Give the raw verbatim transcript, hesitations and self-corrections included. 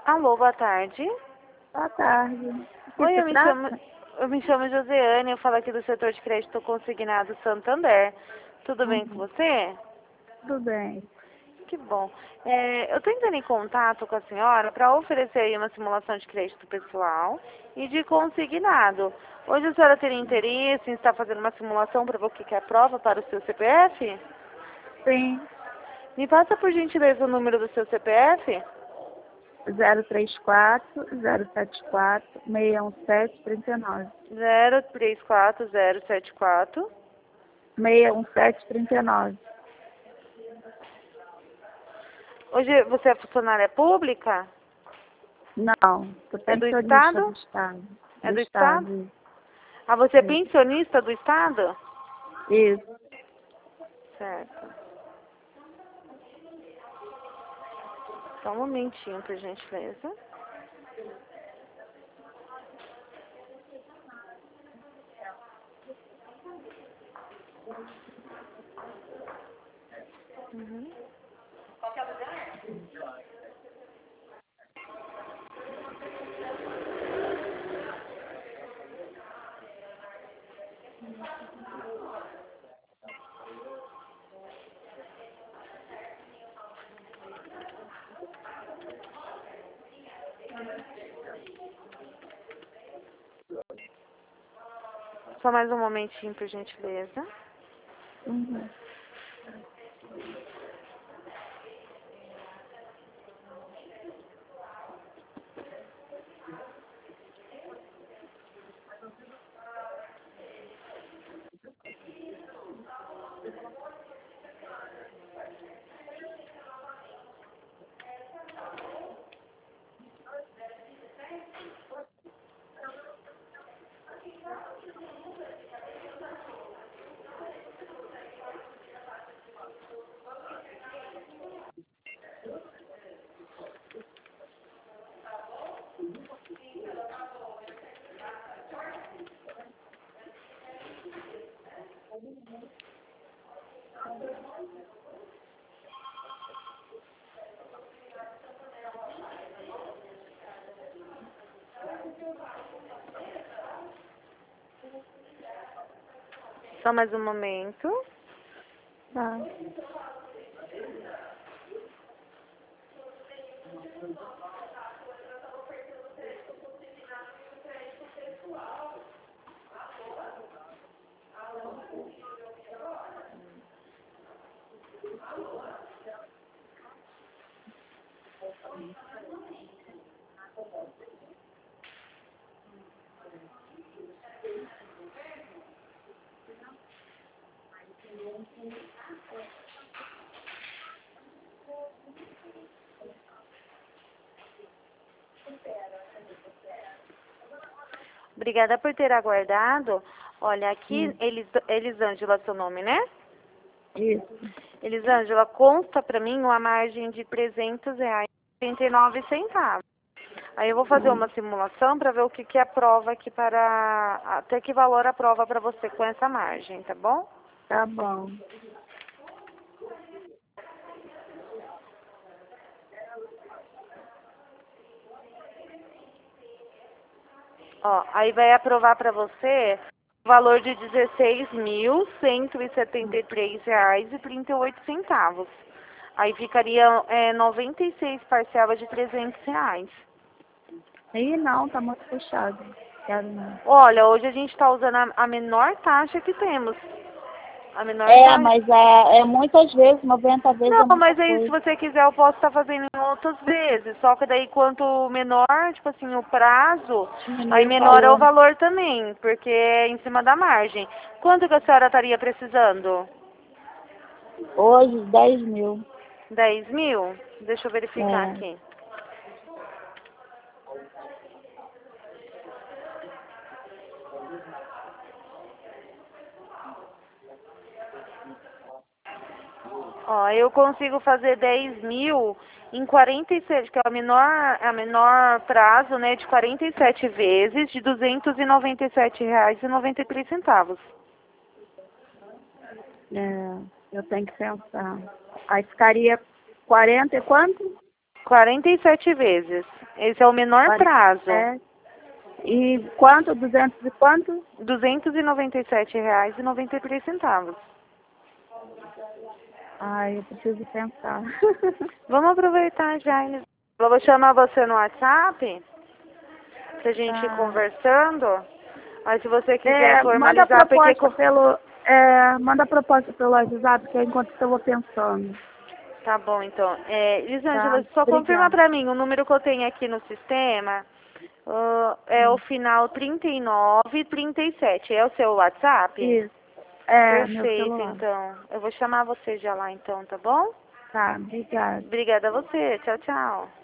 Alô, boa tarde. Boa tarde. O Oi, que eu se me trata? chamo, eu me chamo Josiane, eu falo aqui do setor de crédito consignado Santander. Tudo bem com Uhum. você? Tudo bem. Que bom. É, eu estou entrando em contato com a senhora para oferecer aí uma simulação de crédito pessoal e de consignado. Hoje a senhora teria interesse em estar fazendo uma simulação para ver o que que é a prova para o seu C P F? Sim. Me passa por gentileza o número do seu C P F? zero três quatro, zero sete quatro, seis um sete, três nove. zero três quatro zero sete quatro. seis um sete, três nove. Hoje você é funcionária pública? Não, sou É do pensionista do Estado? Estado. É Do do Estado? Estado. Ah, você é Isso. pensionista do Estado? Isso. Certo. Só um momentinho, por gentileza. Uhum. Só mais um momentinho, por gentileza. Uhum. Só mais um momento. Tá. Obrigada por ter aguardado. Olha, aqui, Hum. Elis, Elisângela, seu nome, né? Isso. Elisângela, consta para mim uma margem de trezentos reais e trinta e nove centavos. Aí eu vou fazer Hum. uma simulação para ver o que que é a prova aqui para... Até que valor a prova para você com essa margem, tá bom? Tá bom. Ó, aí vai aprovar para você o valor de dezesseis mil cento e setenta e três reais e trinta e oito centavos. Aí ficaria é, noventa e seis parcelas de trezentos reais. Ih, não, tá muito puxado. Quero não. Olha, hoje a gente está usando a, a menor taxa que temos. A menor É, taxa. mas é, é muitas vezes, noventa vezes Não, é muita mas aí se coisa. você quiser eu posso estar fazendo em outras vezes. Só que daí quanto menor, tipo assim, o prazo, aí Diminui o menor é o valor. valor também, porque é em cima da margem. Quanto que a senhora estaria precisando? Hoje, dez mil. Dez mil? Deixa eu verificar É. aqui. Ó, eu consigo fazer dez mil em quarenta e sete, que é a menor, a menor prazo, né, de quarenta e sete vezes, de duzentos e noventa e sete reais e noventa e três centavos. É, eu tenho que pensar. Aí ficaria quarenta e quanto? quarenta e sete vezes. Esse é o menor prazo. É. E quanto? duzentos e quanto? duzentos e noventa e sete reais e noventa e três centavos. Ai, eu preciso pensar. Vamos aproveitar já. Inês. Eu vou chamar você no WhatsApp pra gente ir Tá. conversando. Mas se você quiser É, manda a formalizar, porque... proposta pelo, é, manda a proposta pelo WhatsApp, que é enquanto eu vou pensando. Tá bom, então. É, Elisângela, Tá? só confirma Obrigada. pra mim, o número que eu tenho aqui no sistema uh, é o final trinta e nove trinta e sete. É o seu WhatsApp? Isso. É, meu Perfeito, celular. então. Eu vou chamar você já lá, então, tá bom? Tá, obrigada. Obrigada a você. Tchau, tchau.